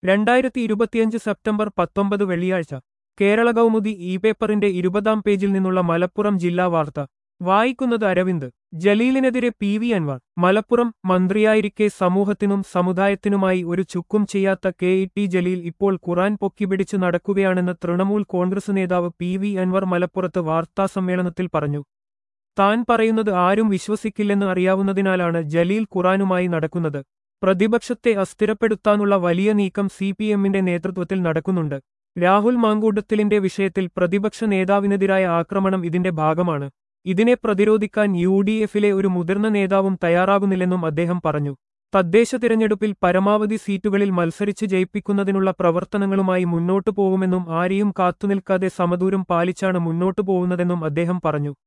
2025 September 19 വെള്ളിയാഴ്ച Kerala Kaumudi E പേപ്പറിന്റെ 20-ാം പേജിൽ നിന്നുള്ള മലപ്പുറം ജില്ലാ വാർത്ത വായിക്കുന്നത് അരവിന്ദ്. ജലീലിനെതിരെ PV അൻവർ. മലപ്പുറം. മന്ത്രിയായിരിക്കെ സമൂഹത്തിനും സമുദായത്തിനുമായി ഒരു ചുക്കും ചെയ്യാത്ത KT ജലീൽ ഇപ്പോൾ ഖുർആൻ പൊക്കിപിടിച്ച് നടക്കുകയാണെന്ന് തൃണമൂൽ കോൺഗ്രസ് നേതാവ് PV അൻവർ മലപ്പുറത്ത് വാർത്താസമ്മേളനത്തിൽ പറഞ്ഞു. താൻ പറയുന്നത് ആരും വിശ്വസിക്കില്ലെന്ന് അറിയാവുന്നതിനാലാണ് ജലീൽ ഖുർആനുമായി നടക്കുന്നത്. പ്രതിപക്ഷത്തെ അസ്ഥിരപ്പെടുത്താനുള്ള വലിയ നീക്കം CPM-ന്റെ നേതൃത്വത്തിൽ നടക്കുന്നുണ്ട്. രാഹുൽ മാങ്കൂട്ടത്തിലിന്റെ വിഷയത്തിൽ പ്രതിപക്ഷ നേതാവിനെതിരായ ആക്രമണം ഇതിന്റെ ഭാഗമാണ്. ഇതിനെ പ്രതിരോധിക്കാൻ UDF-ലെ ഒരു മുതിർന്ന നേതാവും തയ്യാറാകുന്നില്ലെന്നും അദ്ദേഹം പറഞ്ഞു. തദ്ദേശ തിരഞ്ഞെടുപ്പിൽ പരമാവധി സീറ്റുകളിൽ മത്സരിച്ച് ജയിപ്പിക്കുന്നതിനുള്ള പ്രവർത്തനങ്ങളുമായി മുന്നോട്ടു പോകുമെന്നും ആരെയും കാത്തുനിൽക്കാതെ സമദൂരം പാലിച്ചാണ് മുന്നോട്ടു പോകുന്നതെന്നും അദ്ദേഹം പറഞ്ഞു.